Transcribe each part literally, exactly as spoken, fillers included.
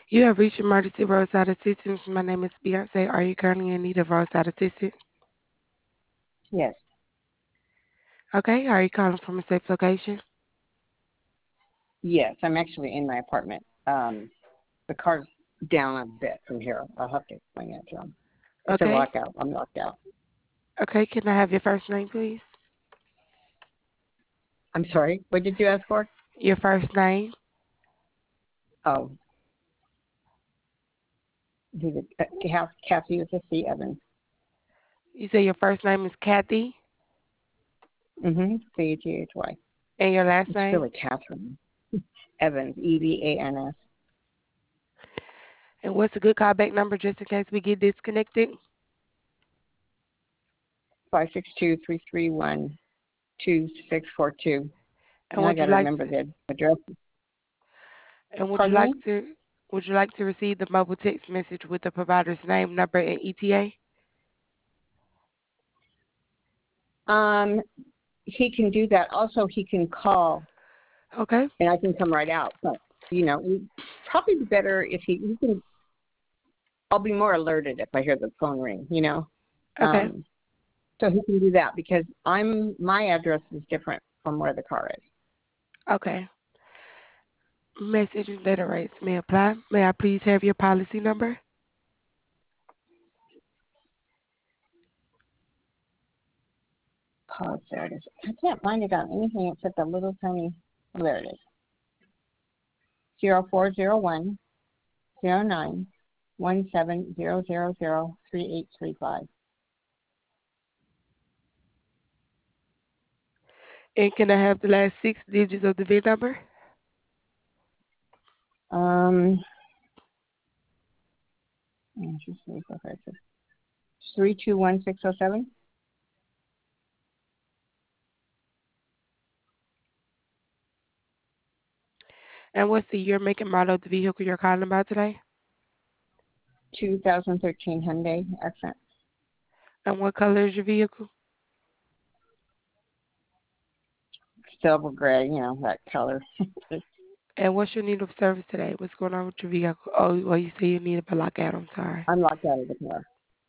You have reached emergency roadside assistance. My name is Beyonce. Are you currently in need of roadside assistance? Yes. Okay. Are you calling from a safe location? Yes, I'm actually in my apartment. Um, the car's down a bit from here. I'll have to explain that to him. It's a Okay. lockout. I'm locked out. Okay. Can I have your first name, please? I'm sorry. What did you ask for? Your first name. Oh, he's a, uh, Kathy with a C. Evans. You say your first name is Kathy Mm-hmm. C H E H Y. and your last It's name. really Catherine Evans. E V A N S. And what's a good callback number just in case we get disconnected? Five six two three three one two six four two. And And I would got you to like remember to? the address. And would you Pardon like me. to? Would you like to receive the mobile text message with the provider's name, number, and E T A? Um, he can do that. Also, he can call, Okay. and I can come right out. But you know, it probably be better if he, he can. I'll be more alerted if I hear the phone ring. You know, Okay. um, so he can do that because I'm my address is different from where the car is. Okay. Message and data rates may apply. May I please have your policy number? Oh, there it is. I can't find it on anything except a little tiny. Oh, there it is. Zero four zero one zero nine one seven zero zero zero three eight three five. And can I have the last six digits of the V I N number? Um, three two one six zero seven. And what's the year, make, and model of the vehicle you're calling about today? two thousand thirteen Hyundai Accent. And what color is your vehicle? Silver gray, you know, that color. And what's your need of service today? What's going on with your vehicle? Oh, well, you say you need a lockout. I'm sorry. I'm locked out of the car.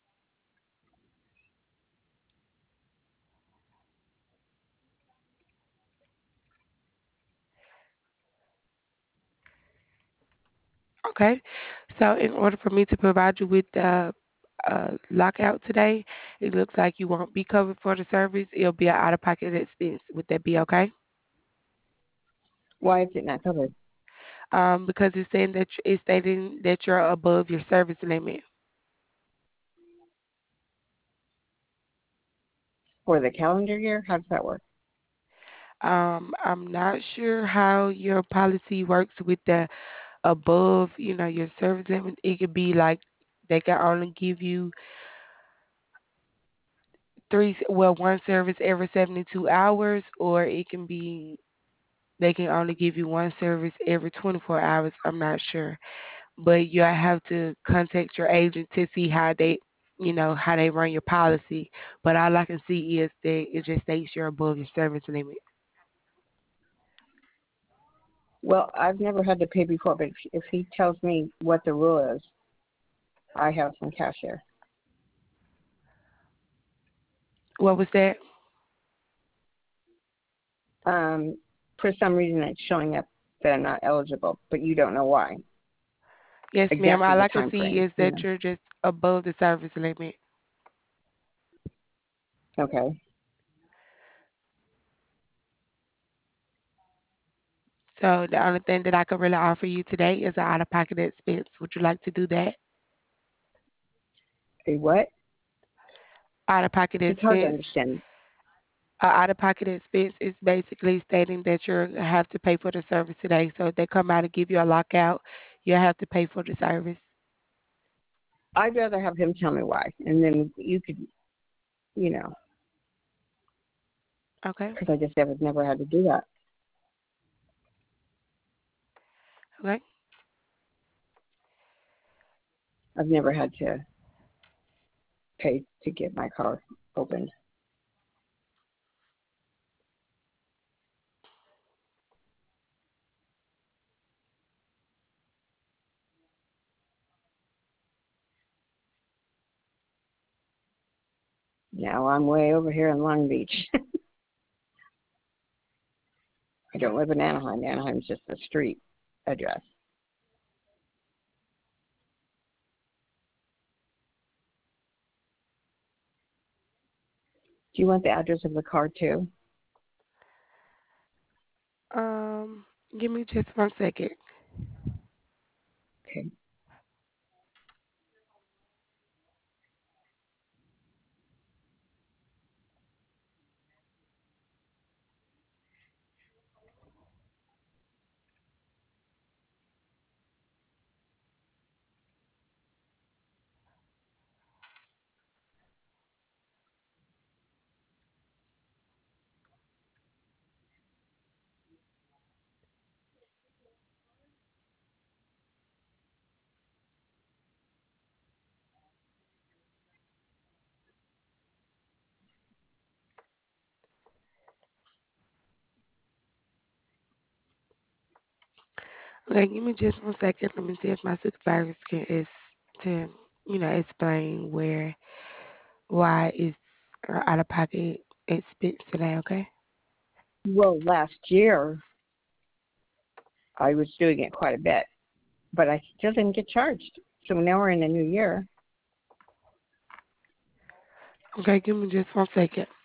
Okay. So, in order for me to provide you with the uh, lockout today, it looks like you won't be covered for the service. It'll be an out of pocket expense. Would that be okay? Why is it not covered? Um, because it's saying that you- it's stating that you're above your service limit. For the calendar year? How does that work? Um, I'm not sure how your policy works with the above, you know, your service limit. It could be like they can only give you three, well, one service every seventy-two hours, or it can be they can only give you one service every twenty-four hours. I'm not sure, but you have to contact your agent to see how they, you know, how they run your policy. But all I can see is that it just states you're above your service limit. Well, I've never had to pay before, but if, if he tells me what the rule is, I have some cash here. What was that? Um, for some reason, it's showing up that I'm not eligible, but you don't know why. Yes, ma'am. Exactly All the I can time see frame. is You that know. you're just above the service limit. Okay. So the only thing that I could really offer you today is an out-of-pocket expense. Would you like to do that? A what? Out-of-pocket It's hard to expense. understand. Uh, out-of-pocket expense is basically stating that you have to pay for the service today. So if they come out and give you a lockout, you have to pay for the service. I'd rather have him tell me why, and then you could, you know, Okay. because I just have never had to do that. Okay. I've never had to pay to get my car opened. Now I'm way over here in Long Beach. I don't live in Anaheim. Anaheim's just a street address. Do you want the address of the car too? Um, give me just one second. Okay. Okay, give me just one second. Let me see if my supervisors can is to you know explain where why it's uh, out of pocket expense today. Okay. Well, last year I was doing it quite a bit, but I still didn't get charged. So now we're in the new year. Okay, give me just one second.